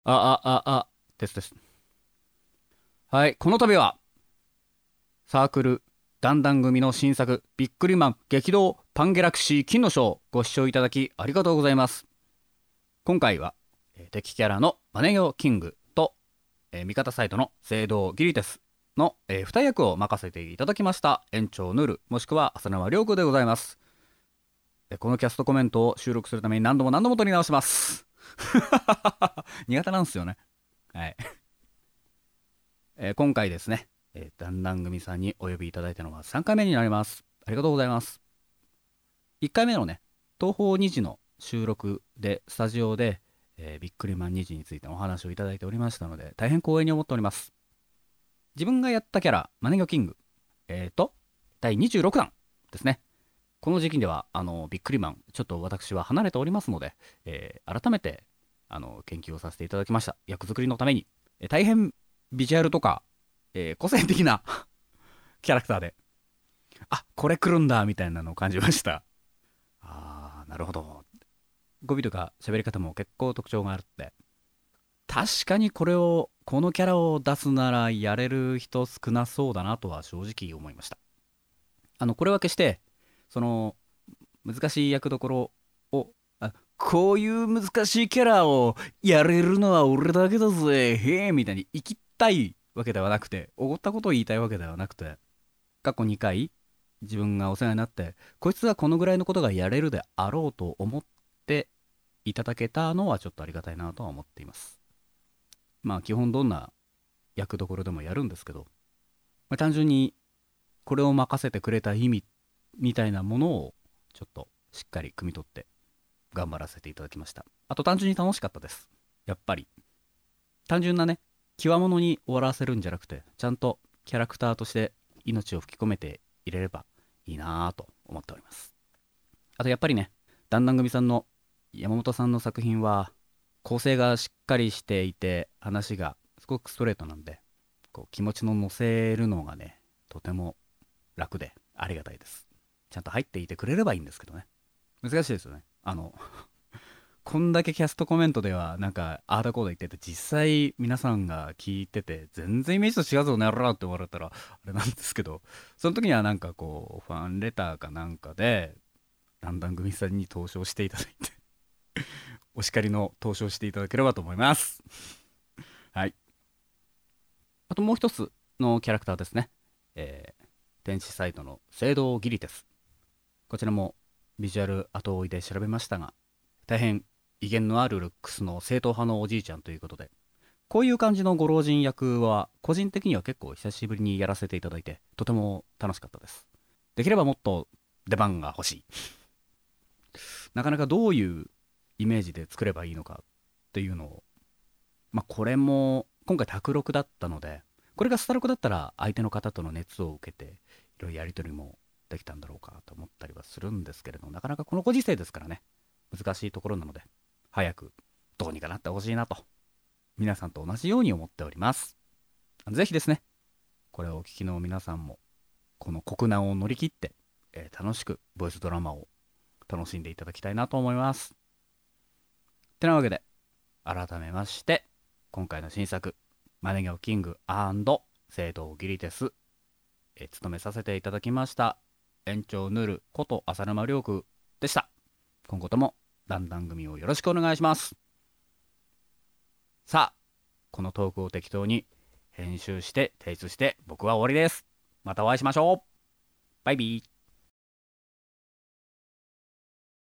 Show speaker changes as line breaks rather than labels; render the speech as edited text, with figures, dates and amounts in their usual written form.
です。はい、この度はサークルだんだん組の新作ビックリマン激動パンギャラクシー金の章ご視聴いただきありがとうございます。今回は敵キャラのマネギョキングと、味方サイドの聖堂ギリテスの、2役を任せていただきました園長ヌルもしくは浅沼涼子でございます。このキャストコメントを収録するために何度も何度も撮り直します。苦手なんですよね。はい。今回ですね、だんだん組さんにお呼びいただいたのは3回目になります。ありがとうございます。1回目のね、東宝2時の収録で、スタジオで、ビックリマン2時についてお話をいただいておりましたので、大変光栄に思っております。自分がやったキャラ、マネギョキング、第26弾ですね。この時期では、ビックリマン、ちょっと私は離れておりますので、改めて、研究をさせていただきました。役作りのために。大変ビジュアルとか、個性的なキャラクターで、これ来るんだ、みたいなのを感じました。なるほど。語尾とか喋り方も結構特徴があるって。確かにこのキャラを出すならやれる人少なそうだなとは正直思いました。これは決して、その、難しい役どころを、こういう難しいキャラをやれるのは俺だけだぜ、へえ、みたいに生きたいわけではなくて、おごったことを言いたいわけではなくて、過去2回、自分がお世話になって、こいつはこのぐらいのことがやれるであろうと思っていただけたのはちょっとありがたいなとは思っています。まあ、基本どんな役どころでもやるんですけど、単純にこれを任せてくれた意味みたいなものをちょっとしっかり汲み取って頑張らせていただきました。あと単純に楽しかったです。やっぱり単純なね、極物に終わらせるんじゃなくて、ちゃんとキャラクターとして命を吹き込めていれればいいなぁと思っております。あとやっぱりね、だんだん組さんの山本さんの作品は構成がしっかりしていて、話がすごくストレートなんで、気持ちの乗せるのがね、とても楽でありがたいです。ちゃんと入っていてくれればいいんですけどね。難しいですよね。こんだけキャストコメントではなんかあーだこーだ言ってて、実際皆さんが聞いてて全然イメージと違うぞねやろって言われたらあれなんですけど、その時にはなんかファンレターかなんかでだんだん組さんに投票していただいてお叱りの投票していただければと思います。はい。あともう一つのキャラクターですね。電子サイトの聖堂ギリテス。こちらもビジュアル後追いで調べましたが、大変威厳のあるルックスの正統派のおじいちゃんということで、こういう感じのご老人役は個人的には結構久しぶりにやらせていただいて、とても楽しかったです。できればもっと出番が欲しい。なかなかどういうイメージで作ればいいのかっていうのを、これも今回卓録だったので、これがスタロクだったら相手の方との熱を受けていろいろやり取りもできたんだろうかと思ったりはするんですけれども、なかなかこのご時世ですからね、難しいところなので早くどうにかなってほしいなと皆さんと同じように思っております。ぜひですね、これをお聞きの皆さんもこの国難を乗り切って、楽しくボイスドラマを楽しんでいただきたいなと思います。てなわけで改めまして今回の新作マネギョキング聖堂ギリテス、務めさせていただきました園長ヌルこと浅沼亮君でした。今後ともだんだん組をよろしくお願いします。さあ、このトークを適当に編集して提出して僕は終わりです。またお会いしましょう。バイビー。